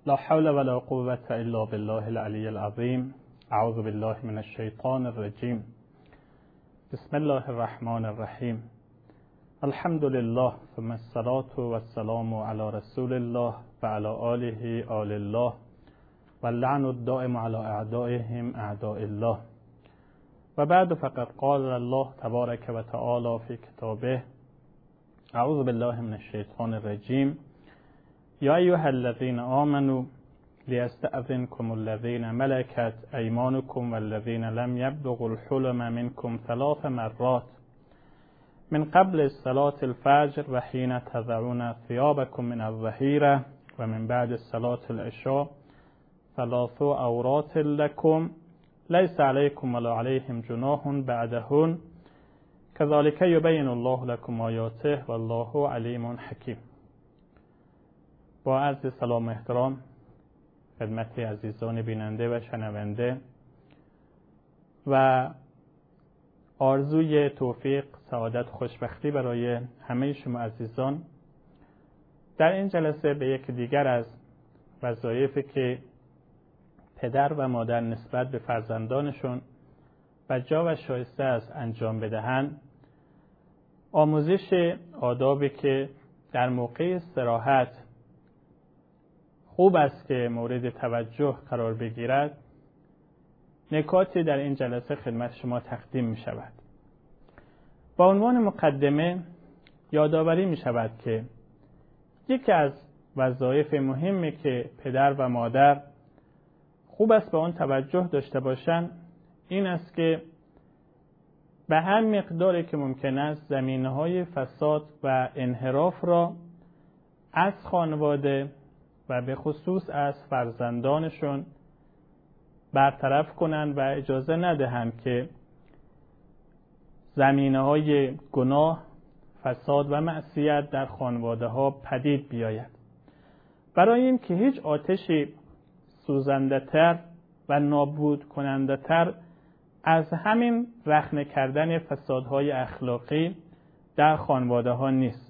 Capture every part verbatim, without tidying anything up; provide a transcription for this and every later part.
لا حول ولا قوة الا بالله العلی العظیم. اعوذ بالله من الشیطان الرجیم. بسم الله الرحمن الرحیم. الحمد لله ثم الصلاة والسلام علی رسول الله و علی آله آل الله و اللعن الدائم علی اعدائهم اعداء الله و بعد. فقد قال الله تبارک و تعالی فی کتابه اعوذ بالله من الشیطان الرجیم. یا ایها الذین آمنوا لیستأذنکم الذین ملکت ایمانکم والذین لم یبلغوا الحلم منکم ثلاث مرات من قبل صلاة الفجر و حین تضعون ثیابکم من الظهیرة و من بعد صلاة العشاء ثلاث عورات لكم لیس علیکم ولا علیهم جناح بعدهن كذلك یبین الله لكم آیاته والله علیم حکیم. با عرض سلام و احترام خدمت عزیزان بیننده و شنونده و آرزوی توفیق، سعادت، خوشبختی برای همه شما عزیزان، در این جلسه به یک دیگر از وظایفی که پدر و مادر نسبت به فرزندانشون و جا و شایسته است انجام بدهند، آموزش آدابی که در موقع استراحت خوب است که مورد توجه قرار بگیرد، نکاتی در این جلسه خدمت شما تقدیم می شود. با عنوان مقدمه یادآوری می شود که یکی از وظایف مهمی که پدر و مادر خوب است به آن توجه داشته باشند این است که به هر مقداری که ممکن است زمینه‌های فساد و انحراف را از خانواده و به خصوص از فرزندانشون برطرف کنند و اجازه ندهند که زمینه‌های گناه، فساد و معصیت در خانواده ها پدید بیاید. برای این که هیچ آتشی سوزنده تر و نابود کننده تر از همین رخنه کردن فسادهای اخلاقی در خانواده ها نیست.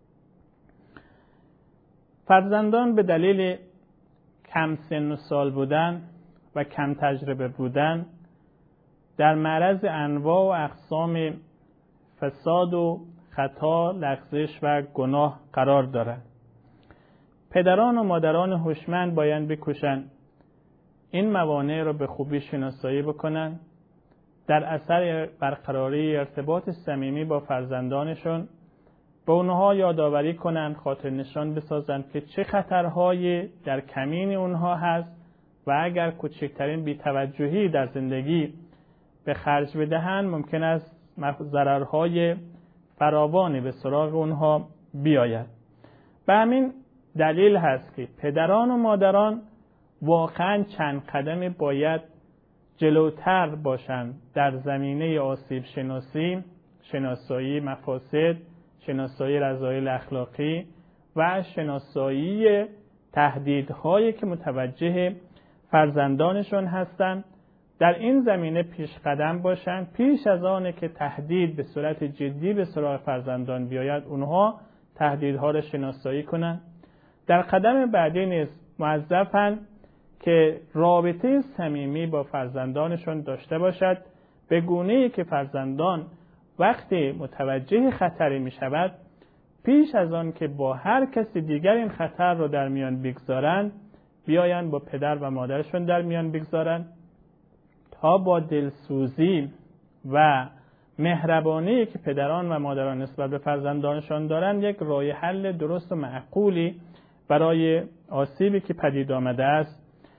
فرزندان به دلیل کم سن و سال بودن و کم تجربه بودن در معرض انواع و اقسام فساد و خطا، لغزش و گناه قرار دارند. پدران و مادران هوشمند باید بکوشند این موانع را به خوبی شناسایی بکنند، در اثر برقراری ارتباط صمیمی با فرزندانشون به اونها یادآوری کنند، خاطر نشان بسازند که چه خطرهایی در کمین اونها هست و اگر کوچکترین بی‌توجهی در زندگی به خرج بدهند ممکن است ضررهای فراوانی به سراغ اونها بیاید. به همین دلیل هست که پدران و مادران واقعا چند قدمی باید جلوتر باشند در زمینه آسیب شناسی، شناسایی مفاسد، شناسایی رذایل اخلاقی و شناسایی تهدیدهایی که متوجه فرزندانشون هستند. در این زمینه پیش قدم باشند، پیش از آنه که تهدید به صورت جدی به سراغ فرزندان بیاید اونها تهدیدها را شناسایی کنند. در قدم بعدی نیز موظفند که رابطه صمیمی با فرزندانشون داشته باشد، به گونه‌ای که فرزندان وقتی متوجه خطری می شود پیش از آن که با هر کسی دیگر این خطر رو در میان بگذارند بیایند با پدر و مادرشون در میان بگذارند تا با دلسوزی و مهربانی که پدران و مادران نسبت به فرزندانشان دارند یک راه حل درست و معقولی برای آسیبی که پدید آمده است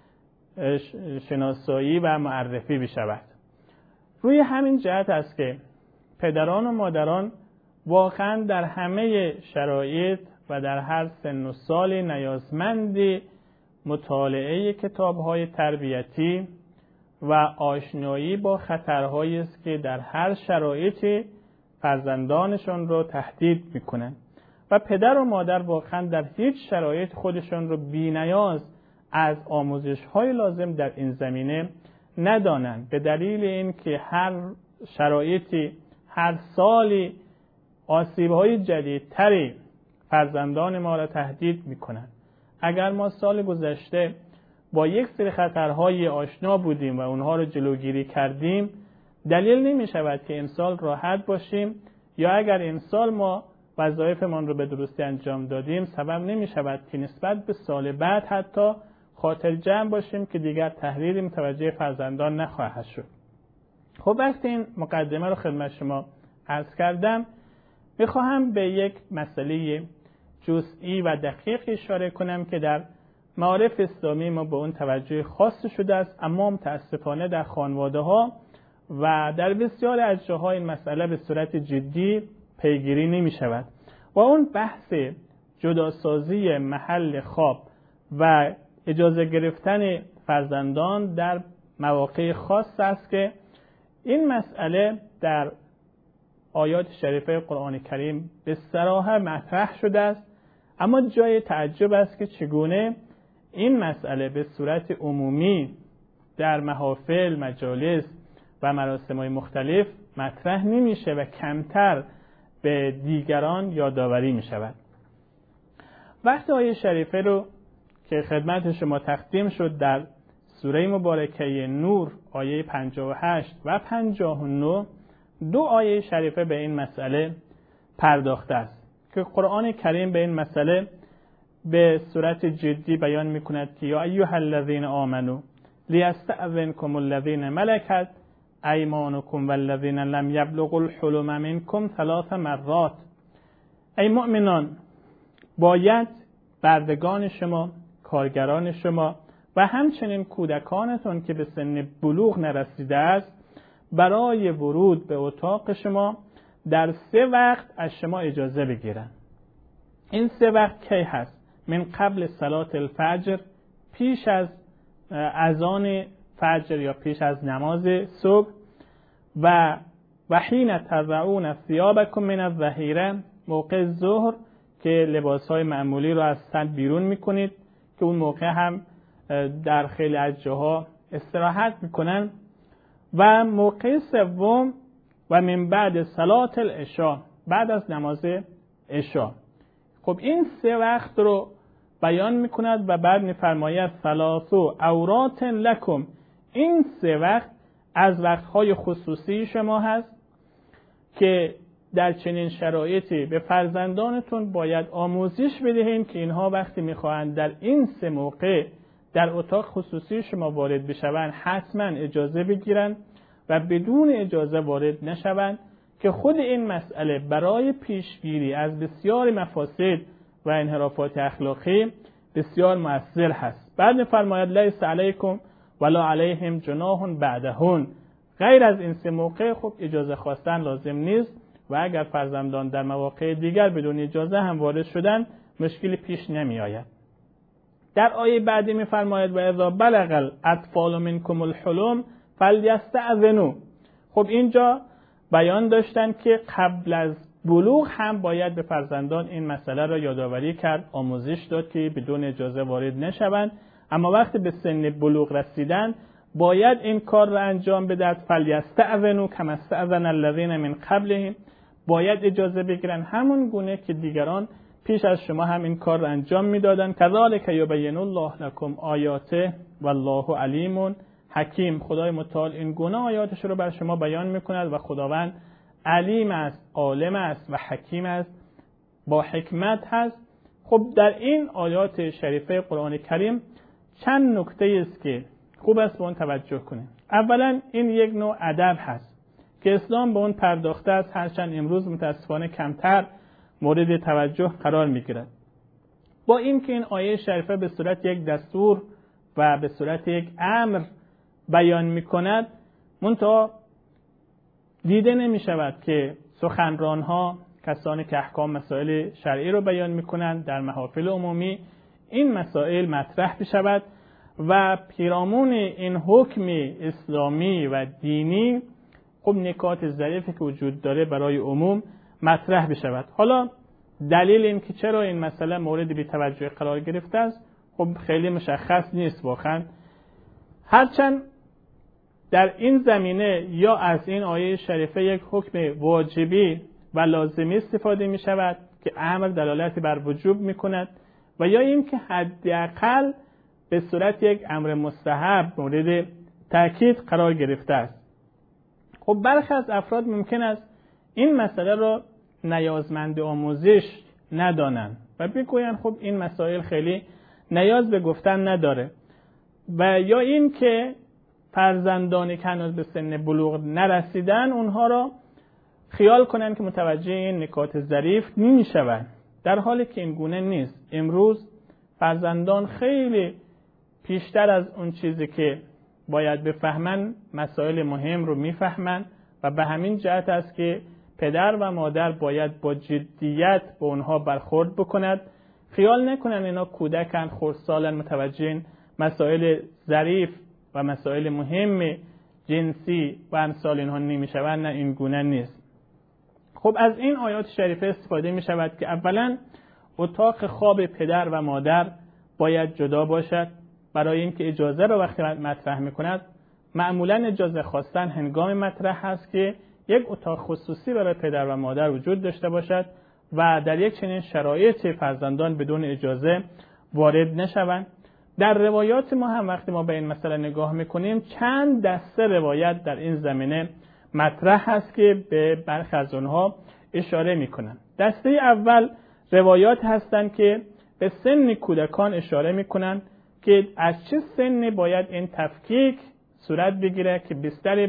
شناسایی و معرفی بشود. روی همین جهت است که پدران و مادران واقعا در همه شرایط و در هر سن و سالی نیازمند مطالعه کتاب‌های تربیتی و آشنایی با خطرهایی است که در هر شرایطی فرزندانشون رو تهدید میکنند و پدر و مادر واقعا در هیچ شرایط خودشون رو بی‌نیاز از آموزش‌های لازم در این زمینه ندانند، به دلیل اینکه هر شرایطی هر سالی آسیب‌های جدیدتری فرزندان ما را تهدید می‌کنند. اگر ما سال گذشته با یک سری خطرهای آشنا بودیم و اونها رو جلوگیری کردیم، دلیل نمی شود که امسال راحت باشیم، یا اگر امسال ما وظایفمان رو به درستی انجام دادیم سبب نمی شود که نسبت به سال بعد حتی خاطر جمع باشیم که دیگر تحریری متوجه فرزندان نخواهد شد. خب وقتی این مقدمه رو خدمت شما عرض کردم، میخواهم به یک مسئله جزئی و دقیق اشاره کنم که در معارف اسلامی ما به اون توجه خاص شده است، اما متاسفانه در خانواده ها و در بسیار از جاها این مسئله به صورت جدی پیگیری نمی شود و اون بحث جداسازی محل خواب و اجازه گرفتن فرزندان در مواقع خاص است که این مسئله در آیات شریفه قرآن کریم به صراحت مطرح شده است، اما جای تعجب است که چگونه این مسئله به صورت عمومی در محافل، مجالس و مراسم‌های مختلف مطرح نمیشه و کمتر به دیگران یادآوری می شود. وقتی آیه شریفه رو که خدمت شما تقدیم شد در سوره مبارکه نور آیه پنجاه و هشت و پنجاه و نه، دو آیه شریفه به این مسئله پرداخته است که قرآن کریم به این مسئله به صورت جدی بیان می کند که یا ایها الذین آمنوا لیستأذنکم الذین ملکت ایمانکم والذین لم یبلغوا الحلم منکم ثلاث مرات. ای مؤمنان، باید بردگان شما، کارگران شما و همچنین کودکانتون که به سن بلوغ نرسیده است برای ورود به اتاق شما در سه وقت از شما اجازه بگیرن. این سه وقت کی هست؟ من قبل صلات الفجر، پیش از اذان فجر یا پیش از نماز صبح، و و حین تضعون ثیابکم من الظهیره، موقع ظهر که لباسهای معمولی رو از تن بیرون میکنید که اون موقع هم در خیلی از جاها استراحت میکنن، و موقع سوم و من بعد صلات العشاء، بعد از نماز عشاء. خب این سه وقت رو بیان میکند و بعد میفرماید ثلاثو عورات لکم، این سه وقت از وقتهای خصوصی شما هست که در چنین شرایطی به فرزندانتون باید آموزش بدهیم که اینها وقتی میخواهند در این سه موقع در اتاق خصوصی شما وارد بشوند حتما اجازه بگیرن و بدون اجازه وارد نشوند، که خود این مسئله برای پیشگیری از بسیار مفاسد و انحرافات اخلاقی بسیار مؤثر هست. بعد می‌فرماید لیس علیکم ولا علیهم جناح بعدهن، غیر از این سه موقع خب اجازه خواستن لازم نیست و اگر فرزندان در مواقع دیگر بدون اجازه هم وارد شدن مشکلی پیش نمی آید. در آیه بعدی می‌فرماید و اذا بلغ الاطفال منکم الحلم فلیستأذنوا. خب اینجا بیان داشتن که قبل از بلوغ هم باید به فرزندان این مسئله را یادآوری کرد، آموزش داد که بدون اجازه وارد نشوند، اما وقتی به سن بلوغ رسیدن باید این کار را انجام بدهد. فلیستأذنوا کما استأذن الذین من قبلهم، باید اجازه بگیرن همون گونه که دیگران پیش از شما هم این کار را انجام میدادند. کذالک یبین الله لکم آیاته والله علیم حکیم. خدای متعال این گونه آیاتش رو بر شما بیان میکند و خداوند علیم است، عالم است و حکیم است، با حکمت هست. خب در این آیات شریفه قرآن کریم چند نکته است که خوب است به اون توجه کنیم. اولا این یک نوع ادب هست که اسلام به اون پرداخته است، هرچند امروز متاسفانه کمتر مورد توجه قرار میگیرد. با این که این آیه شریفه به صورت یک دستور و به صورت یک امر بیان میکند، منتها دیده نمی شود که سخنران ها، کسانی که احکام مسائل شرعی رو بیان میکنند در محافل عمومی، این مسائل مطرح بشود و پیرامون این حکم اسلامی و دینی خب نکات ظریفی که وجود داره برای عموم مطرح بشود. حالا دلیل این که چرا این مسئله مورد بی توجه قرار گرفته است خب خیلی مشخص نیست واقعا، هرچند در این زمینه یا از این آیه شریفه یک حکم واجبی و لازمی استفاده می شود که امر دلالتی بر وجوب می کند و یا این که حداقل به صورت یک امر مستحب مورد تأکید قرار گرفته است. خب برخی از افراد ممکن است این مسئله را نیازمند آموزش ندانند و بگویند خب این مسائل خیلی نیاز به گفتن نداره، و یا این که فرزندانی که هنوز به سن بلوغ نرسیدن اونها را خیال کنند که متوجه این نکات ظریف نمیشوند، در حالی که این گونه نیست. امروز فرزندان خیلی پیشتر از اون چیزی که باید بفهمن مسائل مهم رو میفهمن و به همین جهت است که پدر و مادر باید با جدیت با اونها برخورد بکند. خیال نکنن اینا کودکن، خردسالن، متوجه مسائل ظریف و مسائل مهم جنسی و امثال اینها نمیشوند. نه، این گونه نیست. خب از این آیات شریفه استفاده می شود که اولا اتاق خواب پدر و مادر باید جدا باشد، برای اینکه اجازه را وقتی مطرح می کند معمولا اجازه خواستن هنگام مطرح هست که یک اتاق خصوصی برای پدر و مادر وجود داشته باشد و در یک چنین شرایط فرزندان بدون اجازه وارد نشوند. در روایات ما هم وقتی ما به این مسئله نگاه میکنیم چند دسته روایت در این زمینه مطرح هست که به برخی از اونها اشاره میکنن. دسته اول روایات هستند که به سن کودکان اشاره میکنن که از چه سنی باید این تفکیک صورت بگیره که بستر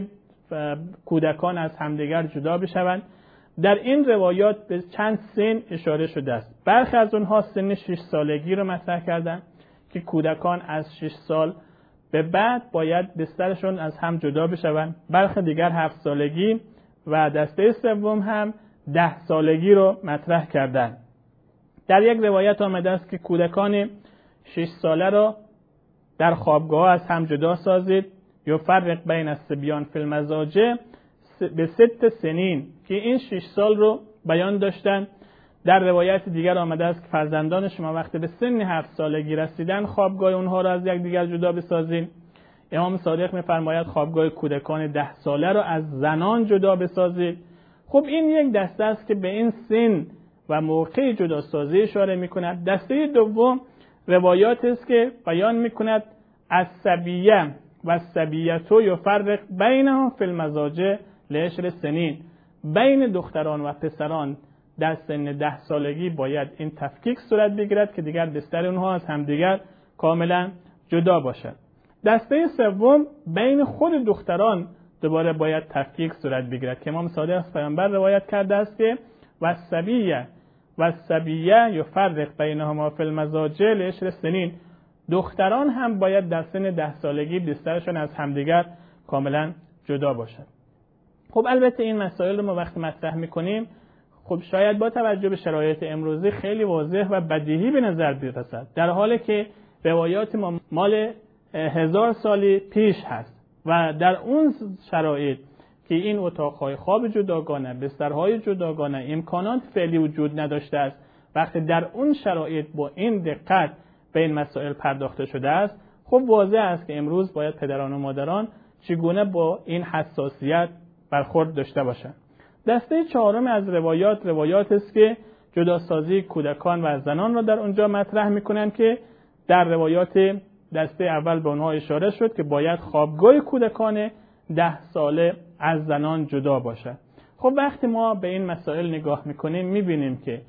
کودکان از همدیگر جدا بشوند. در این روایات به چند سن اشاره شده است. برخی از اونها سن شش سالگی رو مطرح کردن که کودکان از شش سال به بعد باید بسترشون از هم جدا بشوند. برخی دیگر هفت سالگی و دسته سوم هم ده سالگی رو مطرح کردن. در یک روایت آمده است که کودکان شش ساله را در خوابگاه از هم جدا سازید، یفرق بین الصبیان فی المضاجع به ست سنین، که این شش سال رو بیان داشتن. در روایت دیگر آمده است که فرزندان شما وقتی به سن هفت سالگی رسیدن خوابگاه اونها را از یک دیگر جدا بسازین. امام صادق می‌فرماید خوابگاه کودکان ده ساله را از زنان جدا بسازید. خب این یک دسته است که به این سن و موقع جدا سازی اشاره می‌کند. دسته دوم روایات است که بیان می‌کند الصبیه و الصبیه یفرق بینهم فی المضاجع لعشر سنین، بین دختران و پسران در سن ده سالگی باید این تفکیک صورت بگیرد که دیگر بستر اونها از همدیگر کاملا جدا باشد. دسته سوم بین خود دختران دوباره باید تفکیک صورت بگیرد که امام صادق پیامبر روایت کرده است که والصبیه والصبیه یفرق بینهما فی المضاجع لعشر سنین، دختران هم باید در سن ده سالگی بسترشون از همدیگر کاملا جدا باشد. خب البته این مسائل رو ما وقتی مطرح میکنیم خب شاید با توجه به شرایط امروزی خیلی واضح و بدیهی به نظر برسد، در حالی که روایات ما مال هزار سالی پیش هست و در اون شرایط که این اتاقهای خواب جداگانه، بسترهای جداگانه، امکانات فعلی وجود نداشته است، وقتی در اون شرایط با این دقت به این مسائل پرداخته شده است، خب واضح است که امروز باید پدران و مادران چگونه با این حساسیت برخورد داشته باشند. دسته چهارم از روایات روایات است که جداسازی کودکان و زنان را در اونجا مطرح میکنند که در روایات دسته اول به اونها اشاره شد که باید خوابگاه کودکان ده ساله از زنان جدا باشد. خب وقتی ما به این مسائل نگاه میکنیم میبینیم که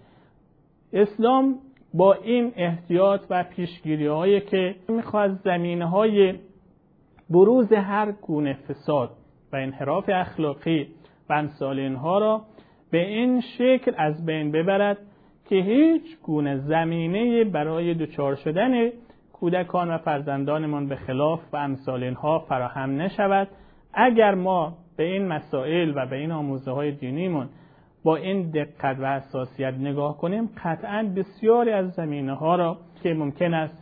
اسلام با این احتیاط و پیشگیری هایی که میخواد زمینه های بروز هر گونه فساد و انحراف اخلاقی و امثال اینها را به این شکل از بین ببرد که هیچ گونه زمینه برای دچار شدن کودکان و فرزندانمان به خلاف و امثال اینها فراهم نشود. اگر ما به این مسائل و به این آموزه های دینیمون با این دقت و حساسیت نگاه کنیم، قطعاً بسیاری از زمینه ها را که ممکن است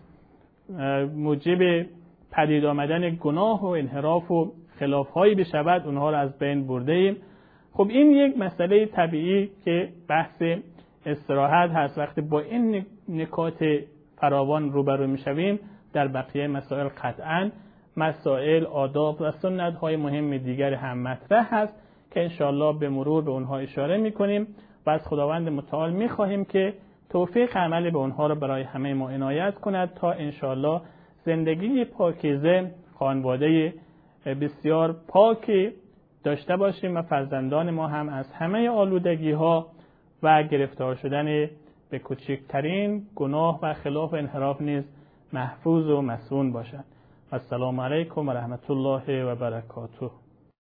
موجب پدید آمدن گناه و انحراف و خلاف هایی بشود اونها را از بین برده ایم. خب این یک مسئله طبیعی که بحث استراحت هست. وقتی با این نکات فراوان روبرو میشویم در بقیه مسائل قطعاً مسائل آداب و سنت های مهم دیگر هم مطرح هست که انشاءالله به مرور به اونها اشاره میکنیم و از خداوند متعال میخواهیم که توفیق عملی به اونها را برای همه ما عنایت کند تا انشاءالله زندگی پاکیزه، خانواده بسیار پاکی داشته باشیم و فرزندان ما هم از همه آلودگی ها و گرفتار شدن به کوچکترین گناه و خلاف انحراف نیز محفوظ و مصون باشند. السلام علیکم و رحمت الله و برکاته.